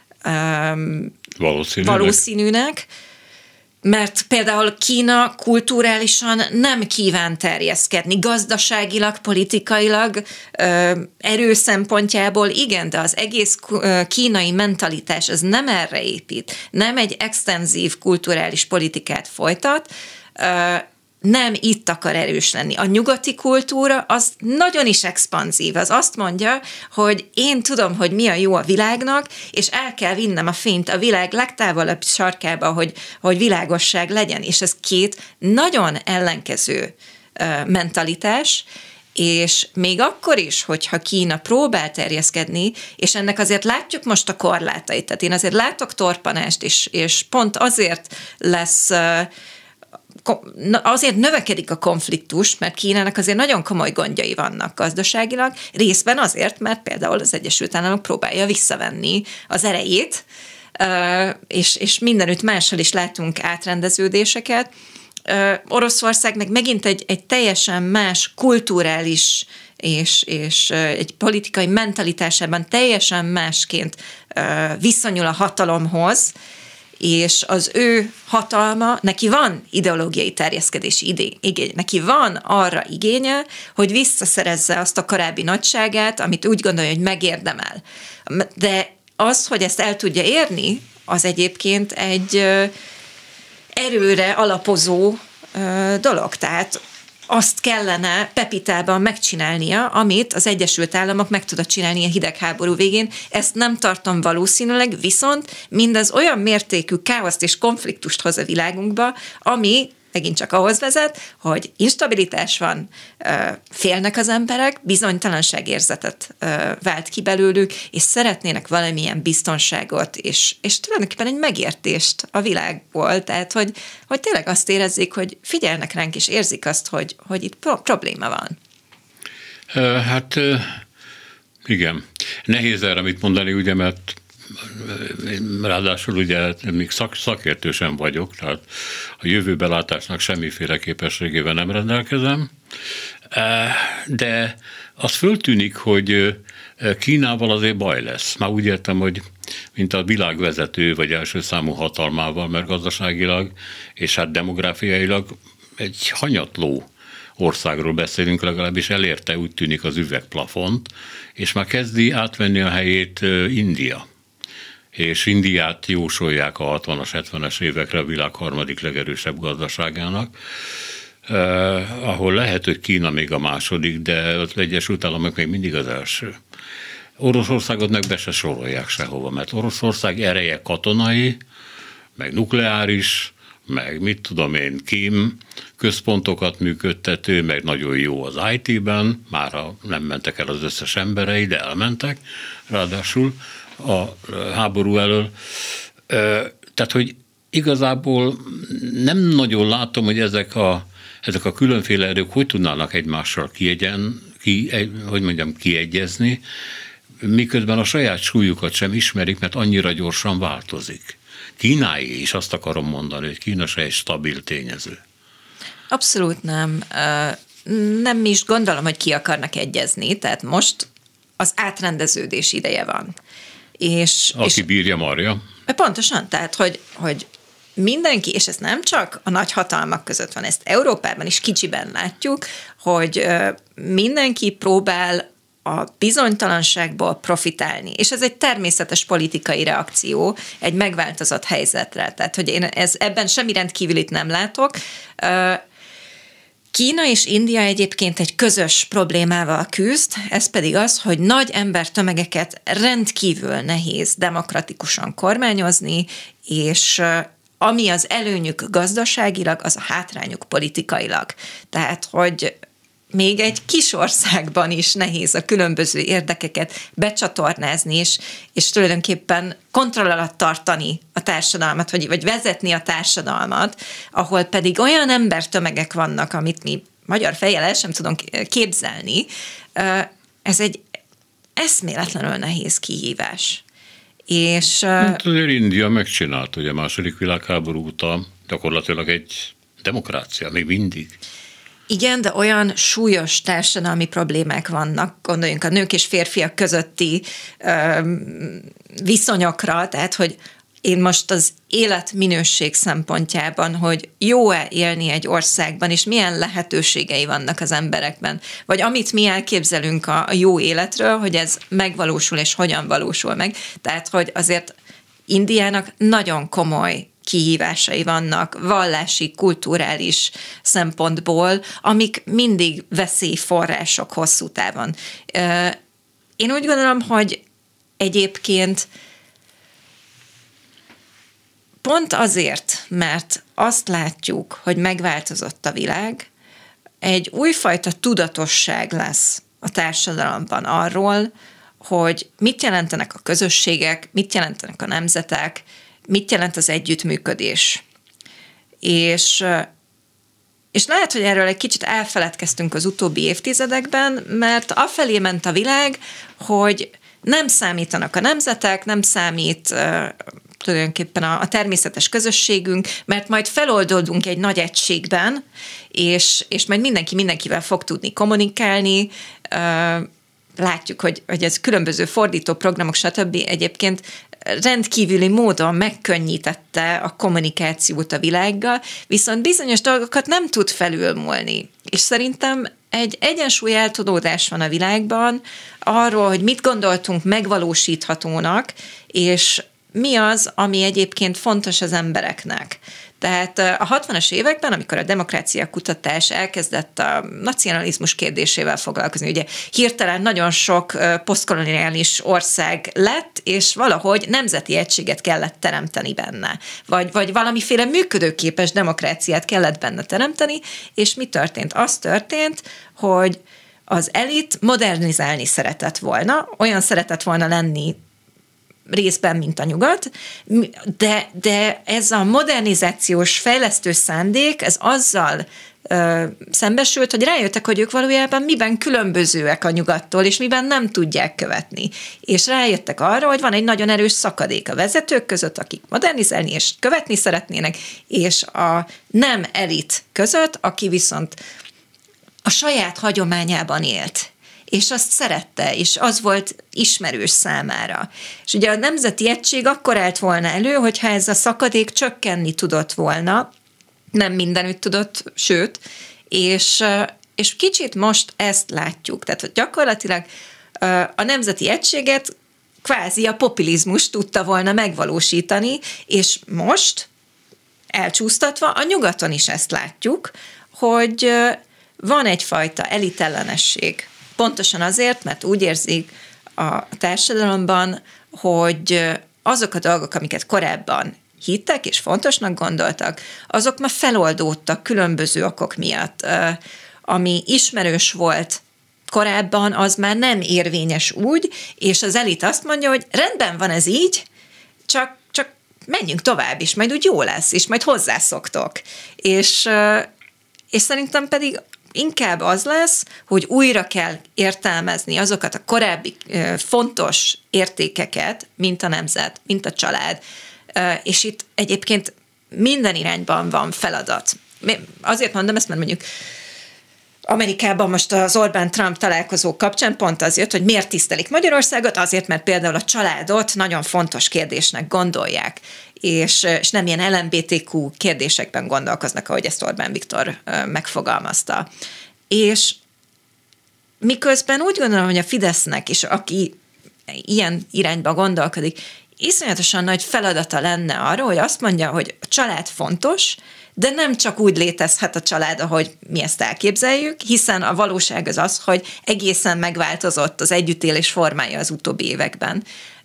valószínűnek, mert például Kína kulturálisan nem kíván terjeszkedni, gazdaságilag, politikailag, erő szempontjából igen, de az egész kínai mentalitás az nem erre épít, nem egy extenzív kulturális politikát folytat, nem itt akar erős lenni. A nyugati kultúra az nagyon is expanzív. Az azt mondja, hogy én tudom, hogy mi a jó a világnak, és el kell vinnem a fényt a világ legtávolabb sarkába, hogy világosság legyen. És ez két nagyon ellenkező mentalitás, és még akkor is, hogyha Kína próbál terjeszkedni, és ennek azért látjuk most a korlátait, tehát én azért látok torpanást, és pont azért lesz... Azért növekedik a konfliktus, mert Kínának azért nagyon komoly gondjai vannak gazdaságilag, részben azért, mert például az Egyesült Államok próbálja visszavenni az erejét, és mindenütt máshol is látunk átrendeződéseket. Oroszország meg megint egy teljesen más kulturális és egy politikai mentalitásában teljesen másként viszonyul a hatalomhoz, és az ő hatalma, neki van ideológiai terjeszkedési igény, neki van arra igénye, hogy visszaszerezze azt a korábbi nagyságát, amit úgy gondolja, hogy megérdemel. De az, hogy ezt el tudja érni, az egyébként egy erőre alapozó dolog. Tehát azt kellene Pepitában megcsinálnia, amit az Egyesült Államok meg tudott csinálni a hidegháború végén. Ezt nem tartom valószínűleg, viszont mindez olyan mértékű káoszt és konfliktust hoz a világunkba, ami megint csak ahhoz vezet, hogy instabilitás van, félnek az emberek, bizonytalanságérzetet vált ki belőlük, és szeretnének valamilyen biztonságot, és tulajdonképpen egy megértést a világból, tehát hogy tényleg azt érezzék, hogy figyelnek ránk, és érzik azt, hogy itt probléma van. Hát igen. Nehéz erre mit mondani, ugye, mert ráadásul ugye még szakértő sem vagyok, tehát a jövőbelátásnak semmiféle képességével nem rendelkezem, de az föltűnik, hogy Kínával azért baj lesz. Már úgy értem, hogy mint a világvezető vagy első számú hatalmával, mert gazdaságilag és hát demográfiailag egy hanyatló országról beszélünk, legalábbis elérte, úgy tűnik, az üvegplafont, és már kezdi átvenni a helyét India. És Indiát jósolják a 60-as, 70-es évekre a világ harmadik legerősebb gazdaságának, ahol lehet, hogy Kína még a második, de az Egyesült Államok még mindig az első. Oroszországot meg be se sorolják sehova, mert Oroszország ereje katonai, meg nukleáris, meg mit tudom én, kém központokat működtető, meg nagyon jó az IT-ben, már nem mentek el az összes emberei, de elmentek, ráadásul a háború elől. Tehát, hogy igazából nem nagyon látom, hogy ezek a különféle erők hogy tudnának egymással kiegyezni, miközben a saját súlyukat sem ismerik, mert annyira gyorsan változik. Kínáé is, azt akarom mondani, hogy Kína se egy stabil tényező. Abszolút nem. Nem is gondolom, hogy ki akarnak egyezni, tehát most az átrendeződés ideje van. Aki bírja, marja. Pontosan, tehát, hogy mindenki, és ez nem csak a nagy hatalmak között van, ezt Európában is kicsiben látjuk, hogy mindenki próbál a bizonytalanságból profitálni. És ez egy természetes politikai reakció egy megváltozott helyzetre. Tehát, hogy én ebben semmi rendkívülit nem látok. Kína és India egyébként egy közös problémával küzd, ez pedig az, hogy nagy embertömegeket rendkívül nehéz demokratikusan kormányozni, és ami az előnyük gazdaságilag, az a hátrányuk politikailag. Tehát, hogy még egy kis országban is nehéz a különböző érdekeket becsatornázni, és tulajdonképpen kontroll alatt tartani a társadalmat, vagy vezetni a társadalmat, ahol pedig olyan embertömegek vannak, amit mi magyar fejjel el sem tudunk képzelni. Ez egy eszméletlenül nehéz kihívás. És hát azért India megcsinált, ugye a második világháború után gyakorlatilag egy demokrácia, még mindig. Igen, de olyan súlyos társadalmi problémák vannak, gondoljunk a nők és férfiak közötti viszonyokra, tehát, hogy én most az életminőség szempontjában, hogy jó-e élni egy országban, és milyen lehetőségei vannak az emberekben, vagy amit mi elképzelünk a jó életről, hogy ez megvalósul, és hogyan valósul meg. Tehát, hogy azért Indiának nagyon komoly kihívásai vannak vallási, kulturális szempontból, amik mindig veszélyforrások hosszú távon. Én úgy gondolom, hogy egyébként pont azért, mert azt látjuk, hogy megváltozott a világ, egy újfajta tudatosság lesz a társadalomban arról, hogy mit jelentenek a közösségek, mit jelentenek a nemzetek, mit jelent az együttműködés. És lehet, hogy erről egy kicsit elfeledkeztünk az utóbbi évtizedekben, mert afelé ment a világ, hogy nem számítanak a nemzetek, nem számít tulajdonképpen a természetes közösségünk, mert majd feloldódunk egy nagy egységben, és majd mindenki mindenkivel fog tudni kommunikálni. Látjuk, hogy ez különböző fordító programok, stb. Egyébként rendkívüli módon megkönnyítette a kommunikációt a világgal, viszont bizonyos dolgokat nem tud felülmúlni. És szerintem egy egyensúly eltudódás van a világban arról, hogy mit gondoltunk megvalósíthatónak, és mi az, ami egyébként fontos az embereknek. Tehát a 60-as években, amikor a demokrácia kutatás elkezdett a nacionalizmus kérdésével foglalkozni, ugye hirtelen nagyon sok posztkoloniális ország lett, és valahogy nemzeti egységet kellett teremteni benne. Vagy valamiféle működőképes demokráciát kellett benne teremteni, és mi történt? Az történt, hogy az elit modernizálni szeretett volna, olyan szeretett volna lenni részben, mint a nyugat, de ez a modernizációs fejlesztő szándék, ez azzal szembesült, hogy rájöttek, hogy ők valójában miben különbözőek a nyugattól, és miben nem tudják követni. És rájöttek arra, hogy van egy nagyon erős szakadék a vezetők között, akik modernizálni és követni szeretnének, és a nem elit között, aki viszont a saját hagyományában élt. és azt szerette, és az volt ismerős számára. És ugye a nemzeti egység akkor állt volna elő, hogyha ez a szakadék csökkenni tudott volna, nem mindenütt tudott, sőt, és kicsit most ezt látjuk. Tehát gyakorlatilag a nemzeti egységet kvázi a populizmus tudta volna megvalósítani, és most elcsúsztatva a nyugaton is ezt látjuk, hogy van egyfajta elitellenesség. Pontosan azért, mert úgy érzik a társadalomban, hogy azok a dolgok, amiket korábban hittek és fontosnak gondoltak, azok már feloldódtak különböző okok miatt. Ami ismerős volt korábban, az már nem érvényes úgy, és az elit azt mondja, hogy rendben van ez így, csak menjünk tovább, és majd úgy jó lesz, és majd hozzászoktok. És szerintem pedig inkább az lesz, hogy újra kell értelmezni azokat a korábbi fontos értékeket, mint a nemzet, mint a család. És itt egyébként minden irányban van feladat. Azért mondom ezt, mert mondjuk Amerikában most az Orbán-Trump találkozó kapcsán pont az jött, hogy miért tisztelik Magyarországot, azért, mert például a családot nagyon fontos kérdésnek gondolják, és nem ilyen LMBTQ kérdésekben gondolkoznak, ahogy ezt Orbán Viktor megfogalmazta. És miközben úgy gondolom, hogy a Fidesznek is, aki ilyen irányba gondolkodik, iszonyatosan nagy feladata lenne arra, hogy azt mondja, hogy a család fontos, de nem csak úgy létezhet a család, ahogy mi ezt elképzeljük, hiszen a valóság az, hogy egészen megváltozott az együttélés formája az utóbbi években.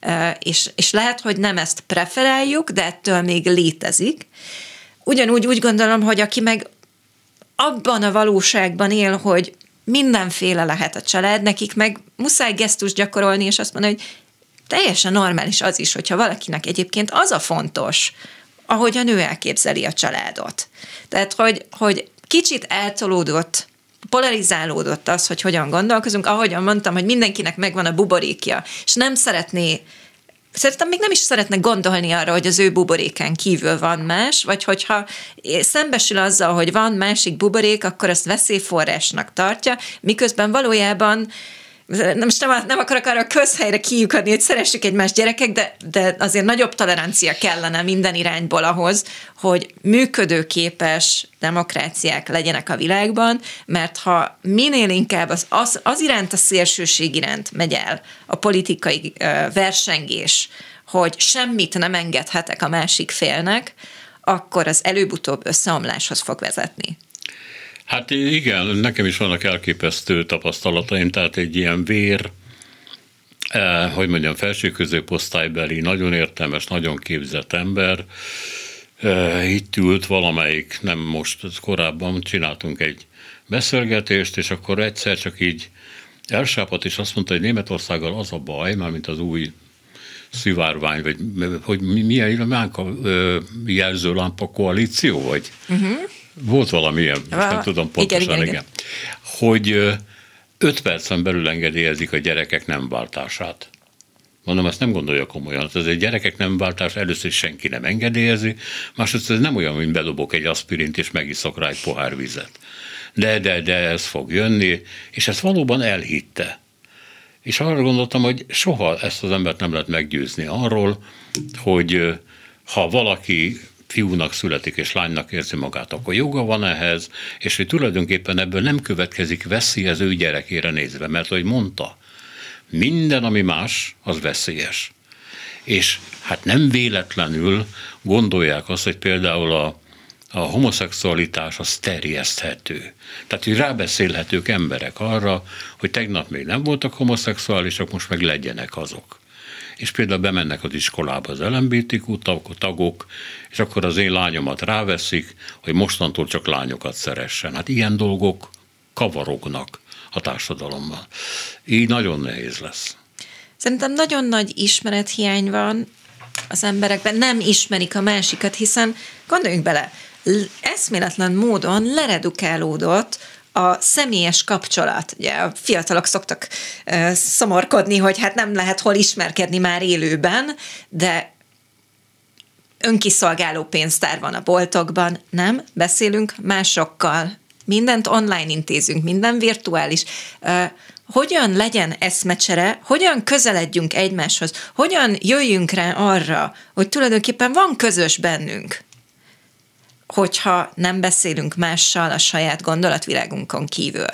És lehet, hogy nem ezt preferáljuk, de ettől még létezik. Ugyanúgy úgy gondolom, hogy aki meg abban a valóságban él, hogy mindenféle lehet a család, nekik meg muszáj gesztust gyakorolni, és azt mondani, hogy teljesen normális az is, hogyha valakinek egyébként az a fontos, ahogy a nő elképzeli a családot. Tehát, hogy kicsit eltolódott, polarizálódott az, hogy hogyan gondolkozunk, ahogyan mondtam, hogy mindenkinek megvan a buborékja, és szerintem még nem is szeretne gondolni arra, hogy az ő buborékán kívül van más, vagy hogyha szembesül azzal, hogy van másik buborék, akkor azt veszélyforrásnak tartja, miközben valójában nem akarok arra a közhelyre kiukadni, hogy szeressük egymás gyerekek, de azért nagyobb tolerancia kellene minden irányból ahhoz, hogy működőképes demokráciák legyenek a világban, mert ha minél inkább az iránt, a szélsőség iránt megy el a politikai versengés, hogy semmit nem engedhetek a másik félnek, akkor az előbb-utóbb összeomláshoz fog vezetni. Hát igen, nekem is vannak elképesztő tapasztalataim, tehát egy ilyen felső középosztálybeli, nagyon értelmes, nagyon képzett ember, itt ült valamelyik, nem most, korábban csináltunk egy beszélgetést, és akkor egyszer csak így elsápadt, és azt mondta, hogy Németországgal az a baj, mármint az új szivárvány, vagy hogy milyen jelzőlámpa koalíció, vagy... Volt valamilyen, most nem tudom pontosan, igen. Hogy 5 percen belül engedélyezik a gyerekek nem váltását. Mondom, ezt nem gondolja komolyan. Ez egy gyerekek nem váltás, először senki nem engedélyezi, másrészt ez nem olyan, mint bedobok egy aspirint, és megiszok rá egy pohár vizet. De ez fog jönni, és ezt valóban elhitte. És arra gondoltam, hogy soha ezt az embert nem lehet meggyőzni arról, hogy ha valaki fiúnak születik és lánynak érzi magát, akkor joga van ehhez, és hogy tulajdonképpen ebből nem következik veszély az ő gyerekére nézve, mert ahogy mondta, minden, ami más, az veszélyes. És hát nem véletlenül gondolják azt, hogy például a homoszexualitás az terjeszthető. Tehát, hogy rábeszélhetők emberek arra, hogy tegnap még nem voltak homoszexuálisok, most meg legyenek azok. És például bemennek az iskolába az LMBTQ tagok, és akkor az én lányomat ráveszik, hogy mostantól csak lányokat szeressen. Hát ilyen dolgok kavarognak a társadalomban. Így nagyon nehéz lesz. Szerintem nagyon nagy ismerethiány van az emberekben, nem ismerik a másikat, hiszen gondoljunk bele, eszméletlen módon leredukálódott a személyes kapcsolat. Ugye a fiatalok szoktak szomorkodni, hogy hát nem lehet hol ismerkedni már élőben, de önkiszolgáló pénztár van a boltokban, nem? Beszélünk másokkal, mindent online intézünk, minden virtuális. hogyan legyen eszmecsere, hogyan közeledjünk egymáshoz, hogyan jöjjünk rá arra, hogy tulajdonképpen van közös bennünk, hogyha nem beszélünk mással a saját gondolatvilágunkon kívül.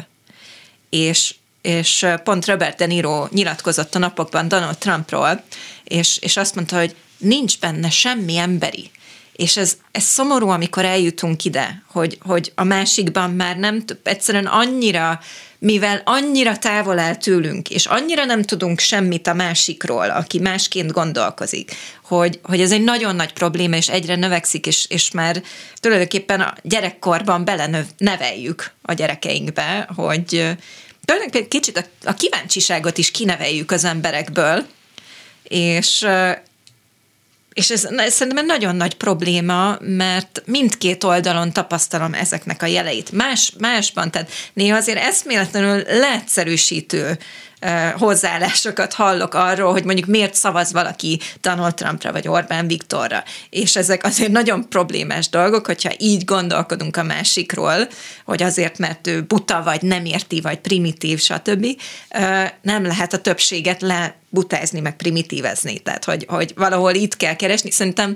És pont Robert De Niro nyilatkozott a napokban Donald Trumpról, és azt mondta, hogy nincs benne semmi emberi. És ez szomorú, amikor eljutunk ide, hogy a másikban már nem, egyszerűen annyira, mivel annyira távol áll tőlünk, és annyira nem tudunk semmit a másikról, aki másként gondolkozik, hogy ez egy nagyon nagy probléma, és egyre növekszik, és már tulajdonképpen a gyerekkorban beleneveljük a gyerekeinkbe, hogy tulajdonképpen kicsit a kíváncsiságot is kineveljük az emberekből, és ez szerintem nagyon nagy probléma, mert mindkét oldalon tapasztalom ezeknek a jeleit. Másban, tehát néha azért eszméletlenül leegyszerűsítő hozzáállásokat hallok arról, hogy mondjuk miért szavaz valaki Donald Trumpra vagy Orbán Viktorra. És ezek azért nagyon problémás dolgok, hogyha így gondolkodunk a másikról, hogy azért, mert ő buta, vagy nem érti, vagy primitív, stb. Nem lehet a többséget lebutázni, meg primitívezni. Tehát, hogy valahol itt kell keresni. Szerintem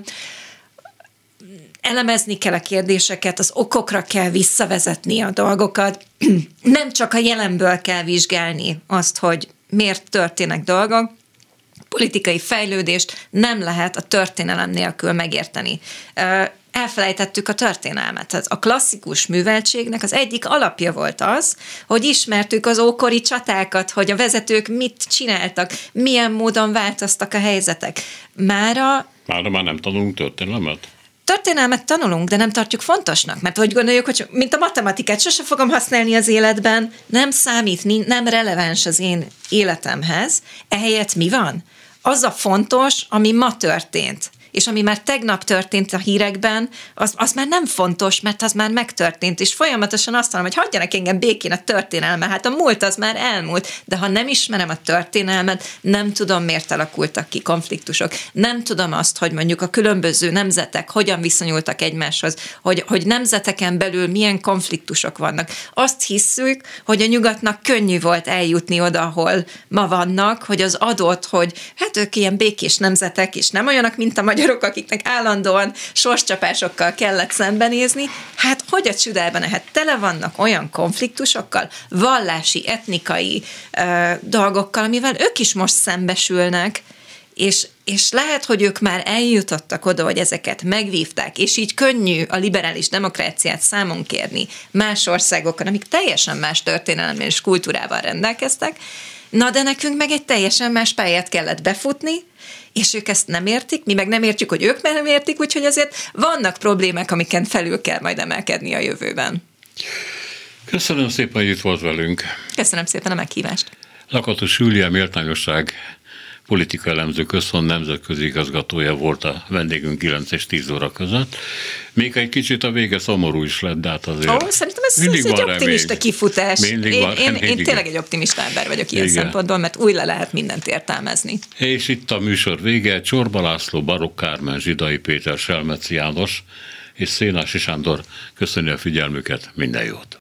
elemezni kell a kérdéseket, az okokra kell visszavezetni a dolgokat, nem csak a jelenből kell vizsgálni azt, hogy miért történnek dolgok, politikai fejlődést nem lehet a történelem nélkül megérteni. Elfelejtettük a történelmet. A klasszikus műveltségnek az egyik alapja volt az, hogy ismertük az ókori csatákat, hogy a vezetők mit csináltak, milyen módon változtak a helyzetek. Mára már nem tanulunk történelmet? Történelmet tanulunk, de nem tartjuk fontosnak, mert hogy gondoljuk, hogy mint a matematikát sose fogom használni az életben, nem számít, nem releváns az én életemhez, ehelyett mi van? Az a fontos, ami ma történt. És ami már tegnap történt a hírekben, az már nem fontos, mert az már megtörtént, és folyamatosan azt mondom, hogy hagyjanak engem békén a történelme, hát a múlt az már elmúlt, de ha nem ismerem a történelmet, nem tudom, miért alakultak ki konfliktusok, nem tudom azt, hogy mondjuk a különböző nemzetek hogyan viszonyultak egymáshoz, hogy nemzeteken belül milyen konfliktusok vannak. Azt hisszük, hogy a nyugatnak könnyű volt eljutni oda, ahol ma vannak, hogy az adott, hogy hát ők ilyen békés nemzetek, és nem olyanok, mint a magyarok, akiknek állandóan sorscsapásokkal kellett szembenézni, hát hogy a csodában, hát tele vannak olyan konfliktusokkal, vallási, etnikai dolgokkal, amivel ők is most szembesülnek, és lehet, hogy ők már eljutottak oda, hogy ezeket megvívták, és így könnyű a liberális demokráciát számon kérni más országokon, amik teljesen más történelemmel és kultúrával rendelkeztek. Na, de nekünk meg egy teljesen más pályát kellett befutni, és ők ezt nem értik, mi meg nem értjük, hogy ők nem értik, úgyhogy azért vannak problémák, amiken felül kell majd emelkedni a jövőben. Köszönöm szépen, hogy itt volt velünk. Köszönöm szépen a meghívást. Lakatos Júlia Méltányosság Politika Elemző Központ nemzetközi igazgatója volt a vendégünk 9 és 10 óra között. Még egy kicsit a vége szomorú is lett, de hát azért szerintem ez egy optimista kifutás. Én tényleg egy optimista ember vagyok ilyen szempontból, mert újra lehet mindent értelmezni. És itt a műsor vége. Csorba László, Barokk Kármen, Zsidai Péter, Selmeci János és Szénási Sándor köszöni a figyelmüket, minden jót!